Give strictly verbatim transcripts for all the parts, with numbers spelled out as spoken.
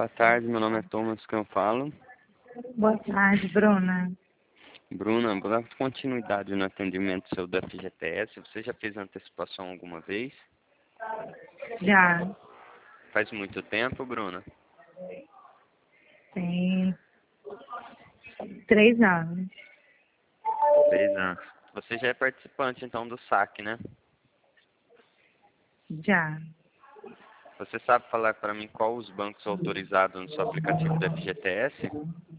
Boa tarde, meu nome é Thomas, que eu falo. Boa tarde, Bruna. Bruna, para continuidade no atendimento seu da F G T S, você já fez antecipação alguma vez? Já Faz muito tempo, Bruna? tem três anos. Três anos. Você já é participante, então, do saque, né? Já. Você sabe falar para mim qual os bancos autorizados no seu aplicativo da F G T S?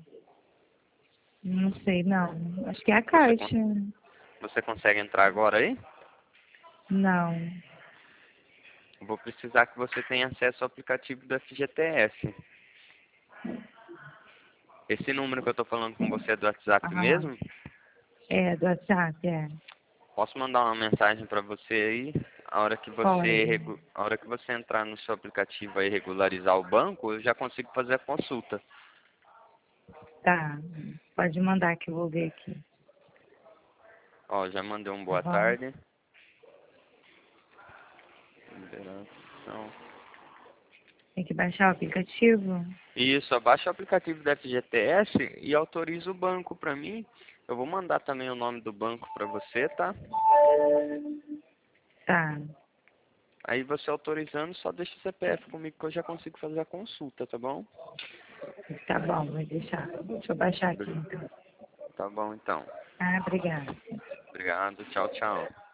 Não sei, não. Acho que é a Você, Caixa. con- você consegue entrar agora aí? Não. Eu vou precisar que você tenha acesso ao aplicativo da F G T S. Esse número que eu estou falando com você é do WhatsApp Aham. mesmo? É, do WhatsApp, é. Posso mandar uma mensagem para você aí? A hora que você, Pode. regu- a hora que você entrar no seu aplicativo e regularizar o banco, eu já consigo fazer a consulta. Tá. Pode mandar que eu vou ver aqui. Ó, já mandei um Tá boa bom? tarde. Liberação. Tem que baixar o aplicativo? Isso, abaixa o aplicativo da F G T S e autoriza o banco para mim. Eu vou mandar também o nome do banco para você, tá? Tá. Aí você autorizando, só deixa o C P F comigo que eu já consigo fazer a consulta, tá bom? Tá bom, vou deixar. Deixa eu baixar aqui, então. Tá bom, então. Ah, obrigada. Obrigado, tchau, tchau.